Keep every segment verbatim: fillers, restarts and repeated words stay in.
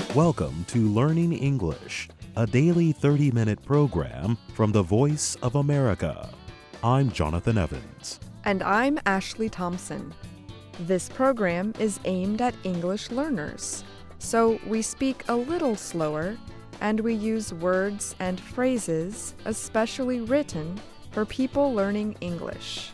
Welcome to Learning English, a daily thirty-minute program from the Voice of America. I'm Jonathan Evans. And I'm Ashley Thompson. This program is aimed at English learners, so we speak a little slower and we use words and phrases especially written for people learning English.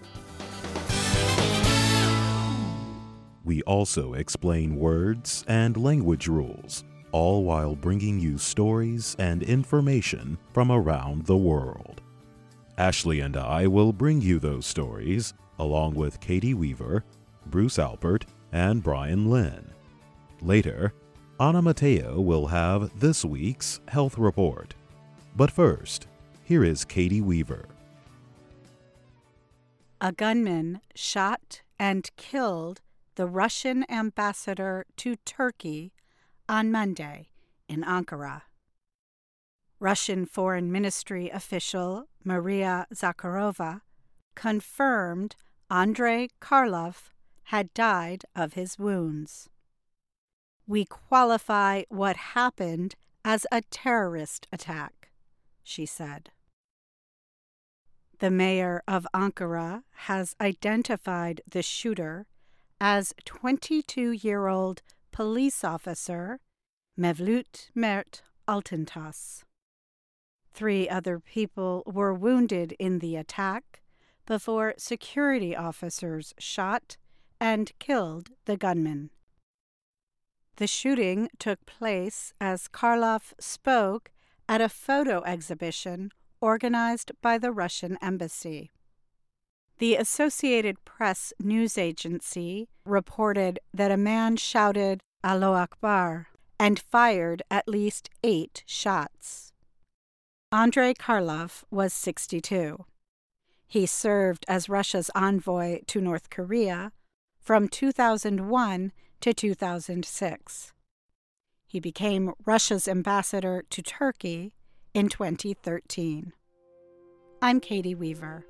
We also explain words and language rules, all while bringing you stories and information from around the world. Ashley and I will bring you those stories, along with Katie Weaver, Bruce Alpert, and Brian Lynn. Later, Anna Mateo will have this week's health report. But first, here is Katie Weaver. A gunman shot and killed the Russian ambassador to Turkey on Monday in Ankara. Russian Foreign Ministry official Maria Zakharova confirmed Andrei Karlov had died of his wounds. "We qualify what happened as a terrorist attack," she said. The mayor of Ankara has identified the shooter as twenty-two-year-old police officer Mevlut Mert Altintas. Three other people were wounded in the attack before security officers shot and killed the gunman. The shooting took place as Karlov spoke at a photo exhibition organized by the Russian embassy. The Associated Press news agency reported that a man shouted "Allahu Akbar" and fired at least eight shots. Andrei Karlov was sixty-two. He served as Russia's envoy to North Korea from two thousand one to two thousand six. He became Russia's ambassador to Turkey in twenty thirteen. I'm Katie Weaver.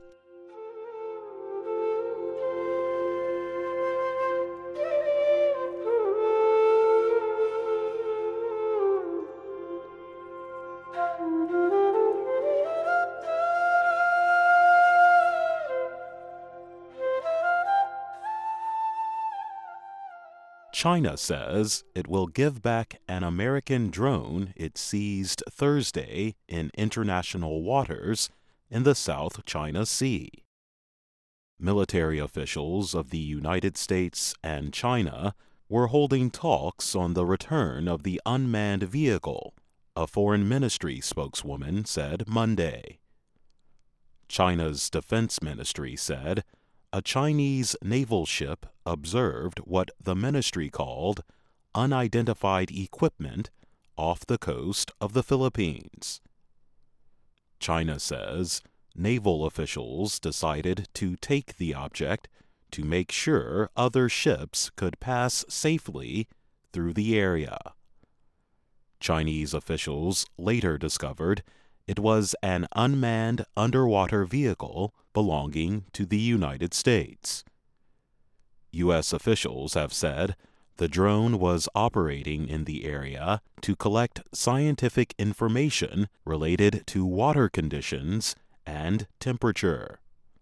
China says it will give back an American drone it seized Thursday in international waters in the South China Sea. Military officials of the United States and China were holding talks on the return of the unmanned vehicle, a foreign ministry spokeswoman said Monday. China's defense ministry said a Chinese naval ship observed what the ministry called unidentified equipment off the coast of the Philippines. China says naval officials decided to take the object to make sure other ships could pass safely through the area. Chinese officials later discovered it was an unmanned underwater vehicle belonging to the United States. U S officials have said the drone was operating in the area to collect scientific information related to water conditions and temperature.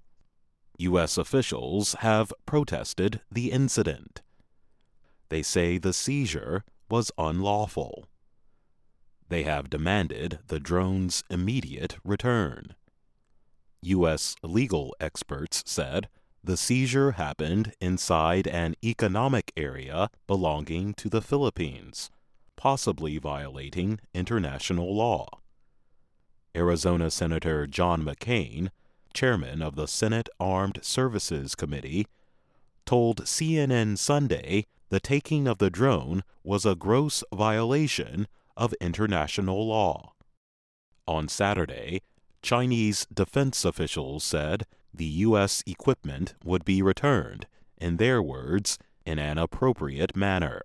U S officials have protested the incident. They say the seizure was unlawful. They have demanded the drone's immediate return. U S legal experts said the seizure happened inside an economic area belonging to the Philippines, possibly violating international law. Arizona Senator John McCain, chairman of the Senate Armed Services Committee, told C N N Sunday the taking of the drone was a gross violation of international law. On Saturday, Chinese defense officials said the U S equipment would be returned, in their words, in an appropriate manner.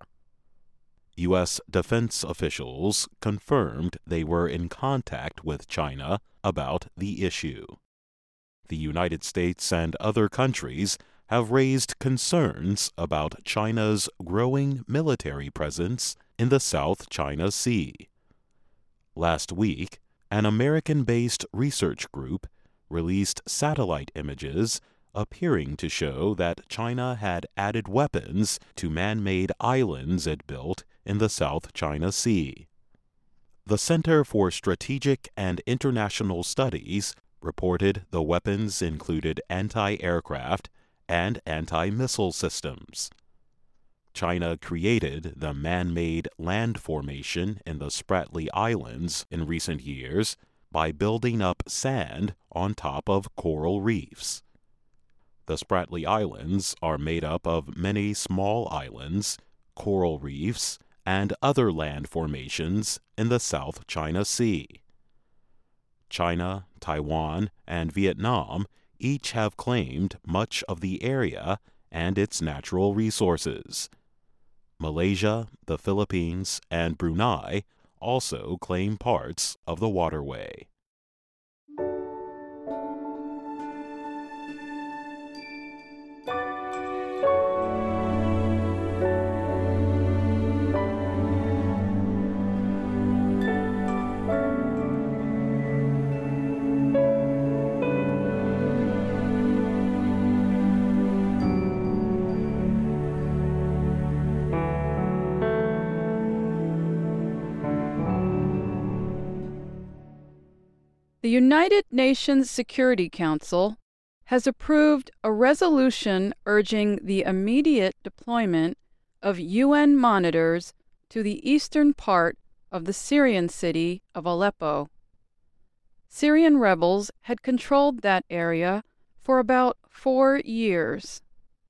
U S defense officials confirmed they were in contact with China about the issue. The United States and other countries have raised concerns about China's growing military presence in the South China Sea. Last week, an American-based research group released satellite images appearing to show that China had added weapons to man-made islands it built in the South China Sea. The Center for Strategic and International Studies reported the weapons included anti-aircraft and anti-missile systems. China created the man-made land formation in the Spratly Islands in recent years by building up sand on top of coral reefs. The Spratly Islands are made up of many small islands, coral reefs, and other land formations in the South China Sea. China, Taiwan, and Vietnam each have claimed much of the area and its natural resources. Malaysia, the Philippines, and Brunei also claim parts of the waterway. The United Nations Security Council has approved a resolution urging the immediate deployment of U N monitors to the eastern part of the Syrian city of Aleppo. Syrian rebels had controlled that area for about four years.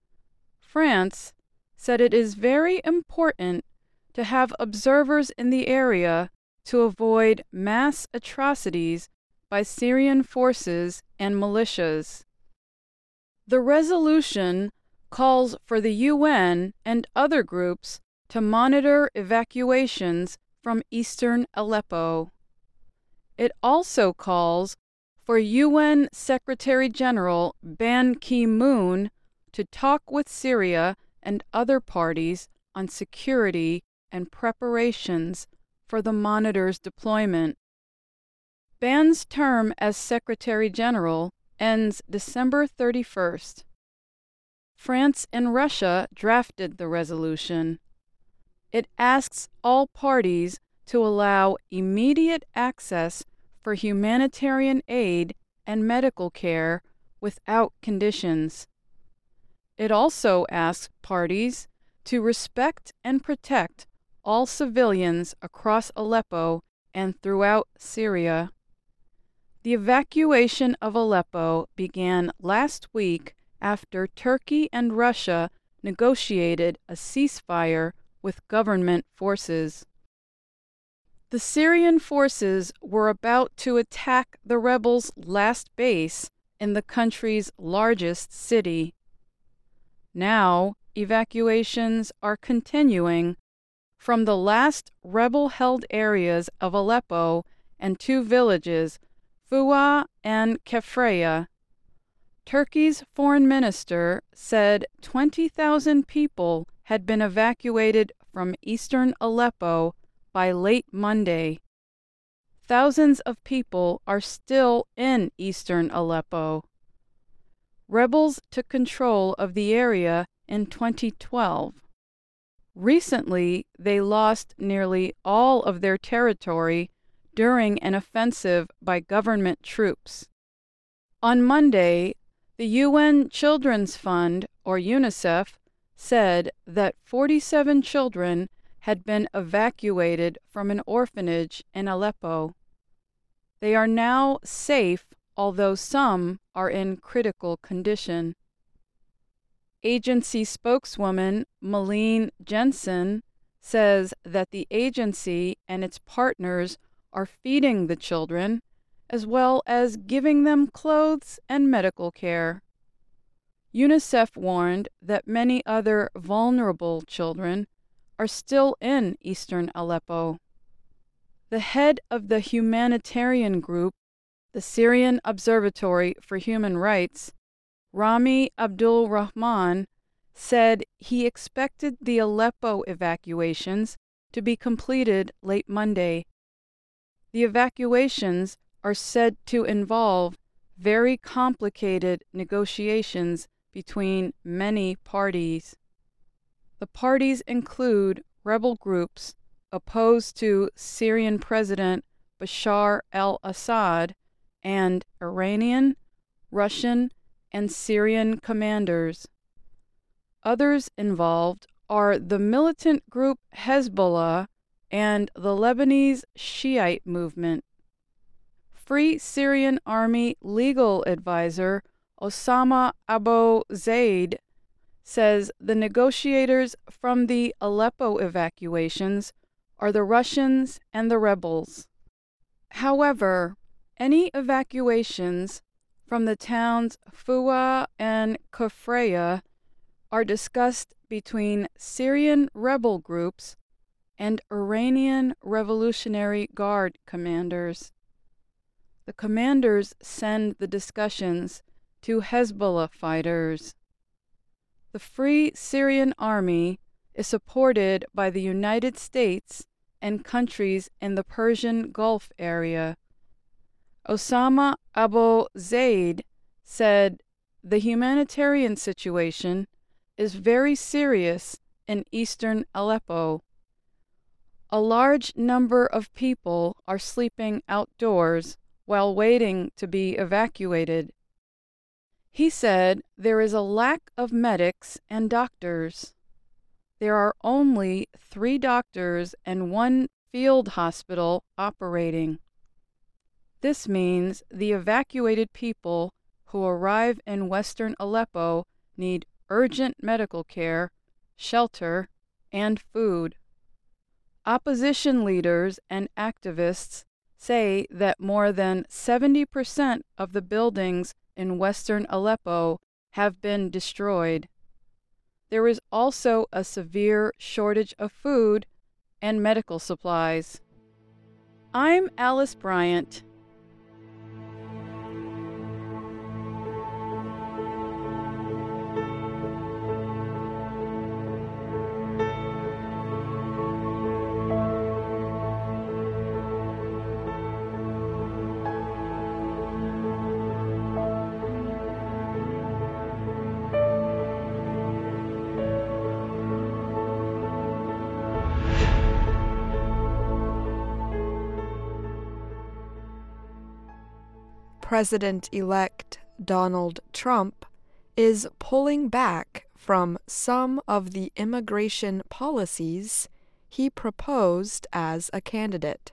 France said it is very important to have observers in the area to avoid mass atrocities by Syrian forces and militias. The resolution calls for the U N and other groups to monitor evacuations from eastern Aleppo. It also calls for U N Secretary-General Ban Ki-moon to talk with Syria and other parties on security and preparations for the monitor's deployment. Ban's term as Secretary-General ends December thirty-first. France and Russia drafted the resolution. It asks all parties to allow immediate access for humanitarian aid and medical care without conditions. It also asks parties to respect and protect all civilians across Aleppo and throughout Syria. The evacuation of Aleppo began last week after Turkey and Russia negotiated a ceasefire with government forces. The Syrian forces were about to attack the rebels' last base in the country's largest city. Now, evacuations are continuing from the last rebel-held areas of Aleppo and two villages, Fuwa and Kefraya. Turkey's foreign minister said twenty thousand people had been evacuated from eastern Aleppo by late Monday. Thousands of people are still in eastern Aleppo. Rebels took control of the area in twenty twelve. Recently, they lost nearly all of their territory during an offensive by government troops. On Monday, the U N Children's Fund, or UNICEF, said that forty-seven children had been evacuated from an orphanage in Aleppo. They are now safe, although some are in critical condition. Agency spokeswoman Malene Jensen says that the agency and its partners are feeding the children, as well as giving them clothes and medical care. UNICEF warned that many other vulnerable children are still in eastern Aleppo. The head of the humanitarian group, the Syrian Observatory for Human Rights, Rami Abdul Rahman, said he expected the Aleppo evacuations to be completed late Monday. The evacuations are said to involve very complicated negotiations between many parties. The parties include rebel groups opposed to Syrian President Bashar al-Assad and Iranian, Russian, and Syrian commanders. Others involved are the militant group Hezbollah and the Lebanese Shiite movement. Free Syrian Army legal advisor Osama Abu Zaid says the negotiators from the Aleppo evacuations are the Russians and the rebels. However, any evacuations from the towns Fuwa and Kufraya are discussed between Syrian rebel groups and Iranian Revolutionary Guard commanders. The commanders send the discussions to Hezbollah fighters. The Free Syrian Army is supported by the United States and countries in the Persian Gulf area. Osama Abu Zaid said the humanitarian situation is very serious in eastern Aleppo. A large number of people are sleeping outdoors while waiting to be evacuated. He said there is a lack of medics and doctors. There are only three doctors and one field hospital operating. This means the evacuated people who arrive in western Aleppo need urgent medical care, shelter, and food. Opposition leaders and activists say that more than seventy percent of the buildings in western Aleppo have been destroyed. There is also a severe shortage of food and medical supplies. I'm Alice Bryant. President-elect Donald Trump is pulling back from some of the immigration policies he proposed as a candidate.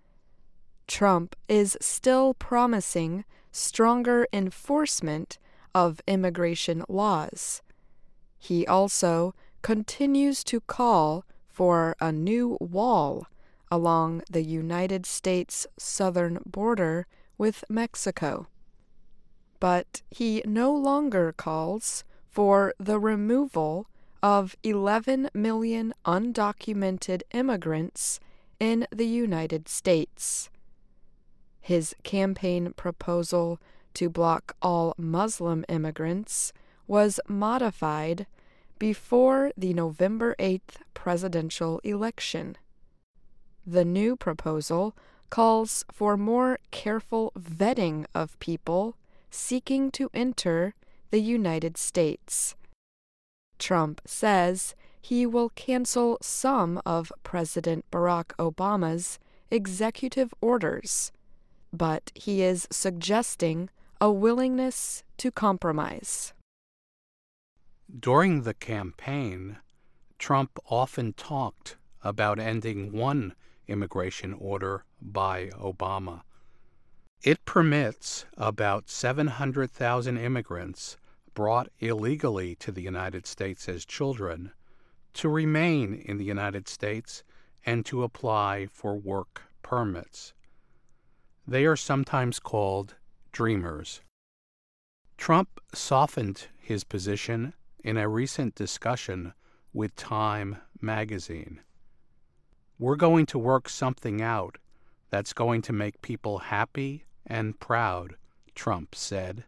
Trump is still promising stronger enforcement of immigration laws. He also continues to call for a new wall along the United States southern border with Mexico. But he no longer calls for the removal of eleven million undocumented immigrants in the United States. His campaign proposal to block all Muslim immigrants was modified before the November eighth presidential election. The new proposal calls for more careful vetting of people seeking to enter the United States. Trump says he will cancel some of President Barack Obama's executive orders, but he is suggesting a willingness to compromise. During the campaign, Trump often talked about ending one immigration order by Obama. It permits about seven hundred thousand immigrants brought illegally to the United States as children to remain in the United States and to apply for work permits. They are sometimes called Dreamers. Trump softened his position in a recent discussion with Time magazine. We're going to work something out that's going to make people happy and proud, Trump said.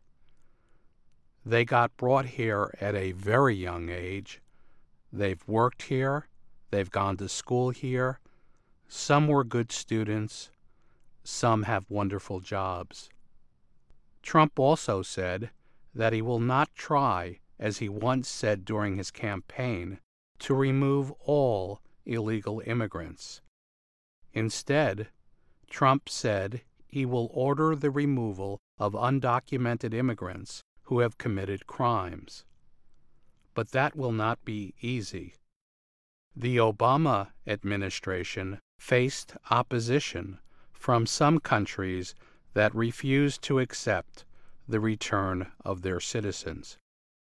They got brought here at a very young age. They've worked here. they've gone to school here, some were good students, some have wonderful jobs. Trump also said that he will not try, as he once said during his campaign, to remove all illegal immigrants. Instead, Trump said he will order the removal of undocumented immigrants who have committed crimes. But that will not be easy. The Obama administration faced opposition from some countries that refused to accept the return of their citizens.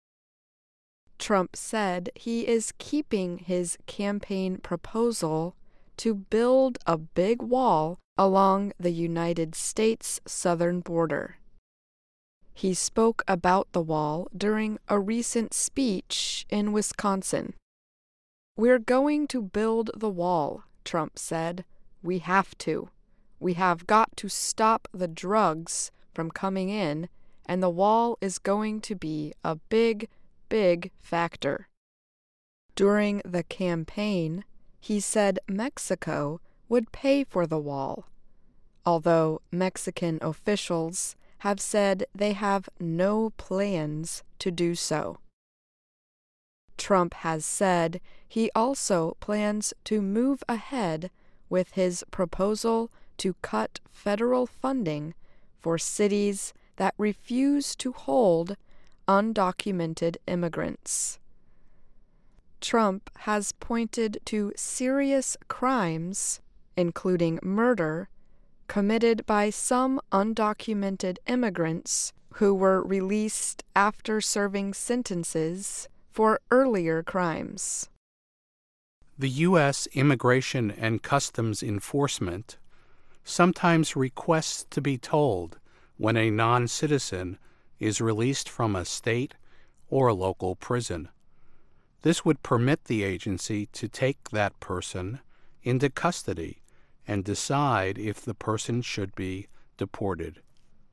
Trump said he is keeping his campaign proposal to build a big wall along the United States southern border. He spoke about the wall during a recent speech in Wisconsin. "We're going to build the wall," Trump said. "We have to. We have got to stop the drugs from coming in, and the wall is going to be a big, big factor." During the campaign, he said Mexico would pay for the wall, although Mexican officials have said they have no plans to do so. Trump has said he also plans to move ahead with his proposal to cut federal funding for cities that refuse to hold undocumented immigrants. Trump has pointed to serious crimes, including murder, committed by some undocumented immigrants who were released after serving sentences for earlier crimes. The U S Immigration and Customs Enforcement sometimes requests to be told when a non-citizen is released from a state or a local prison. This would permit the agency to take that person into custody and decide if the person should be deported.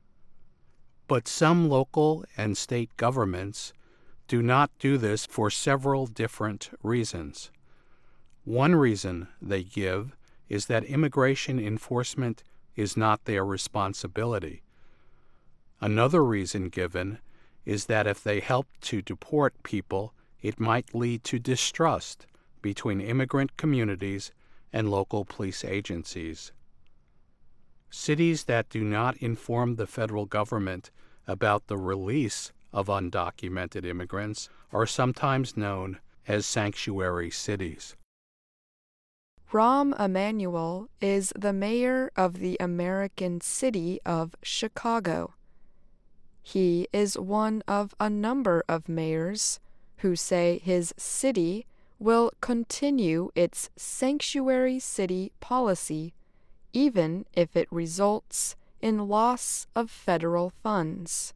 But some local and state governments do not do this for several different reasons. One reason they give is that immigration enforcement is not their responsibility. Another reason given is that if they help to deport people, it might lead to distrust between immigrant communities and local police agencies. Cities that do not inform the federal government about the release of undocumented immigrants are sometimes known as sanctuary cities. Rahm Emanuel is the mayor of the American city of Chicago. He is one of a number of mayors who say his city will continue its sanctuary city policy even if it results in loss of federal funds.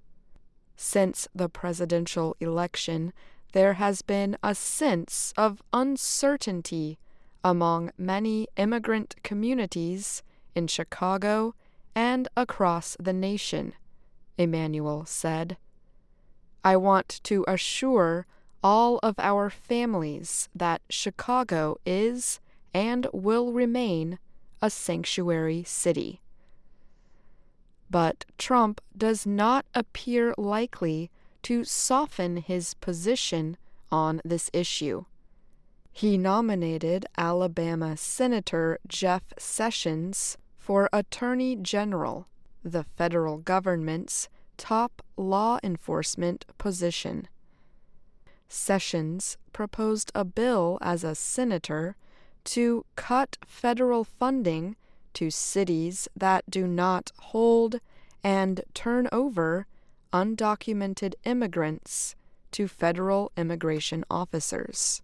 Since the presidential election, there has been a sense of uncertainty among many immigrant communities in Chicago and across the nation, Emanuel said. "I want to assure all of our families that Chicago is and will remain a sanctuary city." But Trump does not appear likely to soften his position on this issue. He nominated Alabama Senator Jeff Sessions for Attorney General, the federal government's top law enforcement position. Sessions proposed a bill as a senator to cut federal funding to cities that do not hold and turn over undocumented immigrants to federal immigration officers.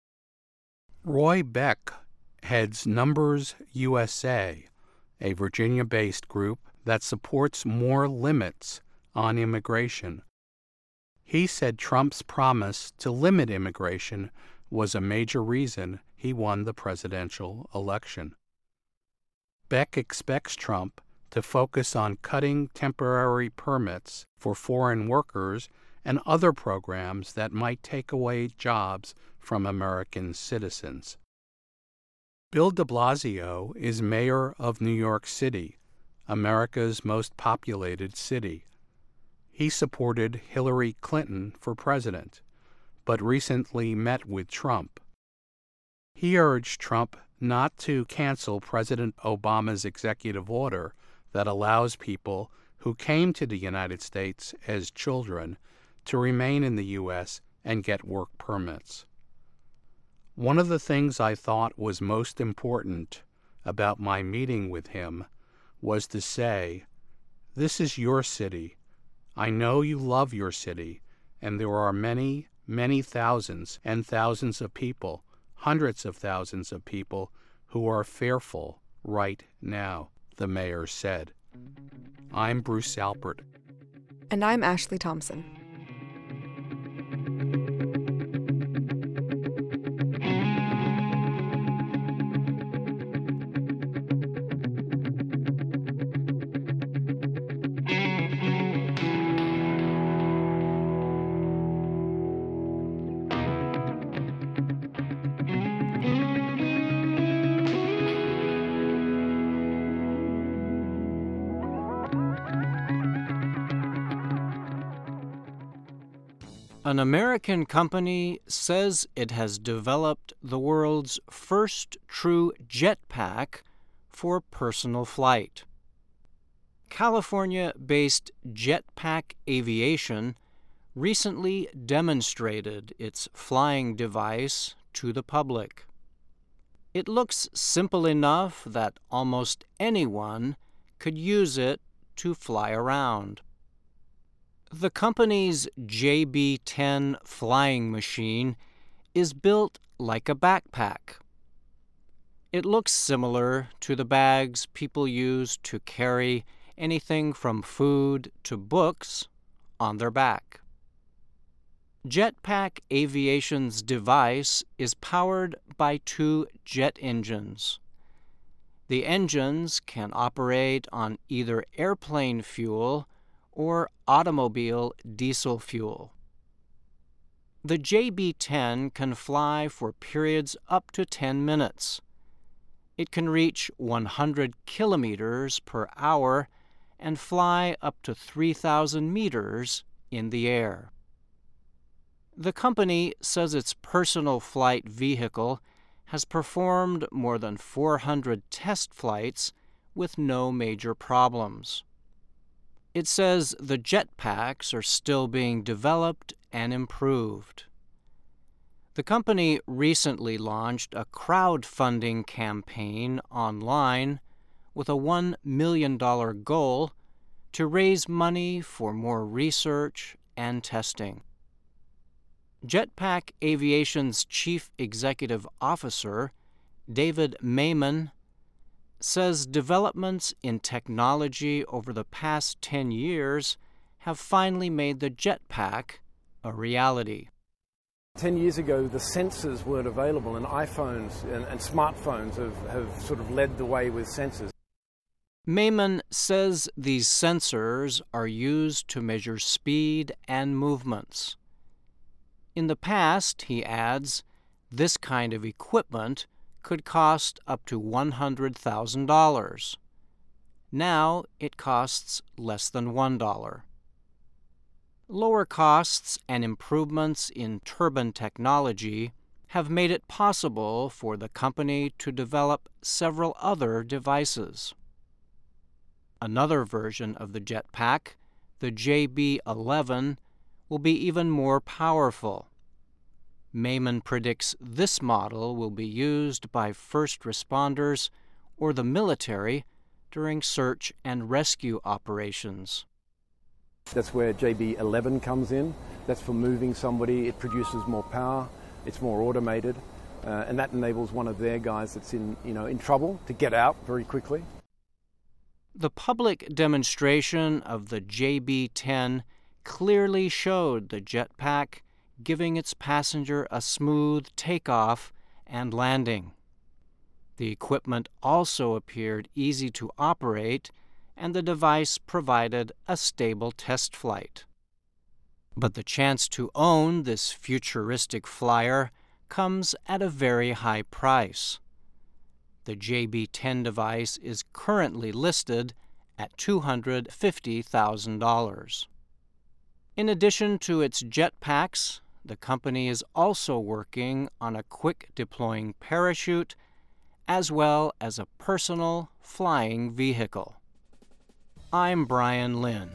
Roy Beck heads Numbers U S A, a Virginia-based group that supports more limits on immigration. He said Trump's promise to limit immigration was a major reason he won the presidential election. Beck expects Trump to focus on cutting temporary permits for foreign workers and other programs that might take away jobs from American citizens. Bill de Blasio is mayor of New York City, America's most populated city. He supported Hillary Clinton for president, but recently met with Trump. He urged Trump not to cancel President Obama's executive order that allows people who came to the United States as children to remain in the U S and get work permits. One of the things I thought was most important about my meeting with him was to say, "This is your city. I know you love your city, and there are many, many thousands and thousands of people, hundreds of thousands of people, who are fearful right now," the mayor said. I'm Bruce Alpert. And I'm Ashley Thompson. An American company says it has developed the world's first true jetpack for personal flight. California-based Jetpack Aviation recently demonstrated its flying device to the public. It looks simple enough that almost anyone could use it to fly around. The company's J B ten flying machine is built like a backpack. It looks similar to the bags people use to carry anything from food to books on their back. Jetpack Aviation's device is powered by two jet engines. The engines can operate on either airplane fuel or automobile diesel fuel. The J B ten can fly for periods up to ten minutes. It can reach one hundred kilometers per hour and fly up to three thousand meters in the air. The company says its personal flight vehicle has performed more than four hundred test flights with no major problems. It says the jetpacks are still being developed and improved. The company recently launched a crowdfunding campaign online with a one million dollars goal to raise money for more research and testing. Jetpack Aviation's Chief Executive Officer, David Mayman, says developments in technology over the past ten years have finally made the jetpack a reality. Ten years ago, the sensors weren't available, and iPhones and, and smartphones have, have sort of led the way with sensors. Mayman says these sensors are used to measure speed and movements. In the past, he adds, this kind of equipment could cost up to one hundred thousand dollars. Now it costs less than one dollar. Lower costs and improvements in turbine technology have made it possible for the company to develop several other devices. Another version of the jetpack, the J B eleven, will be even more powerful. Mayman predicts this model will be used by first responders or the military during search and rescue operations. That's where J B eleven comes in. That's for moving somebody. It produces more power. It's more automated. Uh, and that enables one of their guys that's in, you know, in trouble to get out very quickly. The public demonstration of the J B ten clearly showed the jetpack giving its passenger a smooth takeoff and landing. The equipment also appeared easy to operate, and the device provided a stable test flight. But the chance to own this futuristic flyer comes at a very high price. The J B ten device is currently listed at two hundred fifty thousand dollars. In addition to its jetpacks, the company is also working on a quick-deploying parachute as well as a personal flying vehicle. I'm Brian Lynn.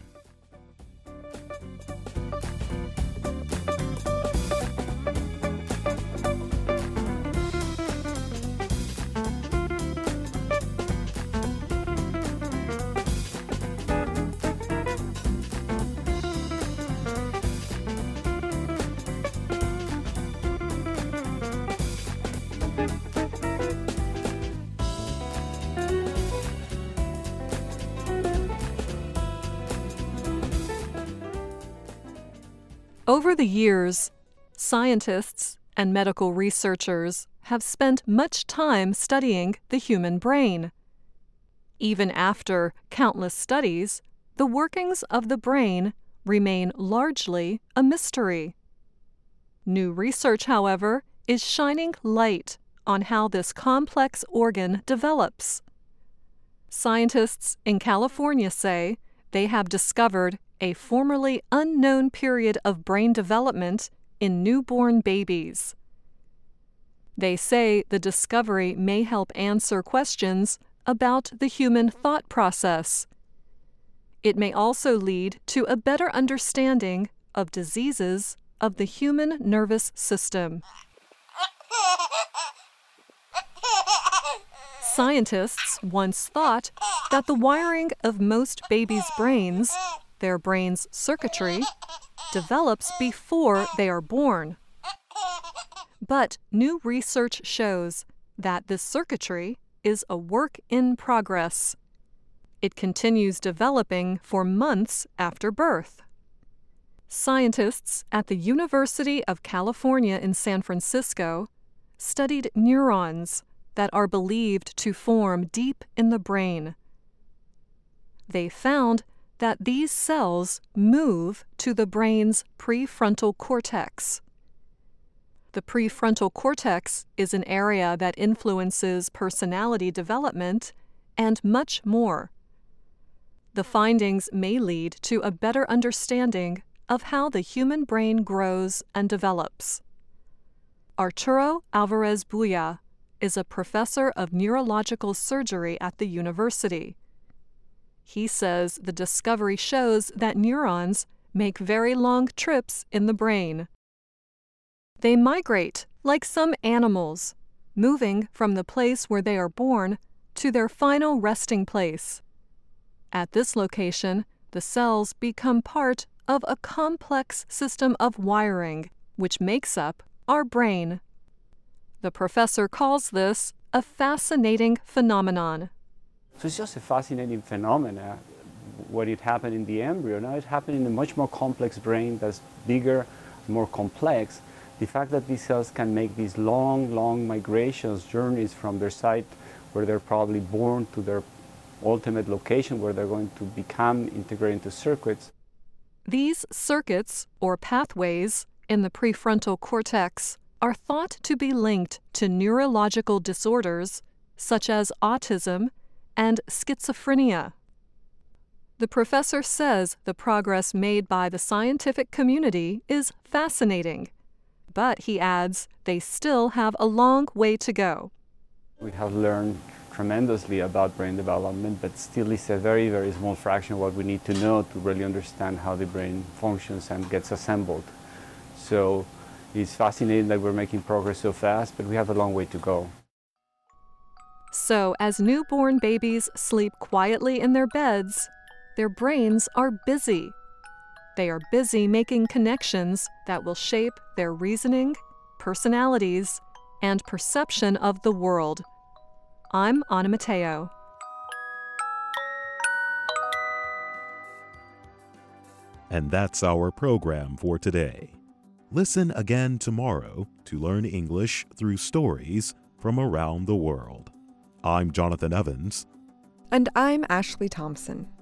Over the years, scientists and medical researchers have spent much time studying the human brain. Even after countless studies, the workings of the brain remain largely a mystery. New research, however, is shining light on how this complex organ develops. Scientists in California say they have discovered a formerly unknown period of brain development in newborn babies. They say the discovery may help answer questions about the human thought process. It may also lead to a better understanding of diseases of the human nervous system. Scientists once thought that the wiring of most babies' brains, their brain's circuitry, develops before they are born. But new research shows that this circuitry is a work in progress. It continues developing for months after birth. Scientists at the University of California in San Francisco studied neurons that are believed to form deep in the brain. They found that these cells move to the brain's prefrontal cortex. The prefrontal cortex is an area that influences personality development and much more. The findings may lead to a better understanding of how the human brain grows and develops. Arturo Alvarez Buya is a professor of neurological surgery at the university. He says the discovery shows that neurons make very long trips in the brain. They migrate like some animals, moving from the place where they are born to their final resting place. At this location, the cells become part of a complex system of wiring, which makes up our brain. The professor calls this a fascinating phenomenon. So it's just a fascinating phenomenon. What it happened in the embryo, now it's happening in a much more complex brain that's bigger, more complex. The fact that these cells can make these long, long migrations, journeys from their site where they're probably born to their ultimate location where they're going to become integrated into circuits. These circuits, or pathways, in the prefrontal cortex are thought to be linked to neurological disorders such as autism and schizophrenia. The professor says the progress made by the scientific community is fascinating, but he adds they still have a long way to go. We have learned tremendously about brain development, but still it's a very, very small fraction of what we need to know to really understand how the brain functions and gets assembled. So it's fascinating that we're making progress so fast, but we have a long way to go. So as newborn babies sleep quietly in their beds, their brains are busy. They are busy making connections that will shape their reasoning, personalities, and perception of the world. I'm Anna Mateo. And that's our program for today. Listen again tomorrow to learn English through stories from around the world. I'm Jonathan Evans. And I'm Ashley Thompson.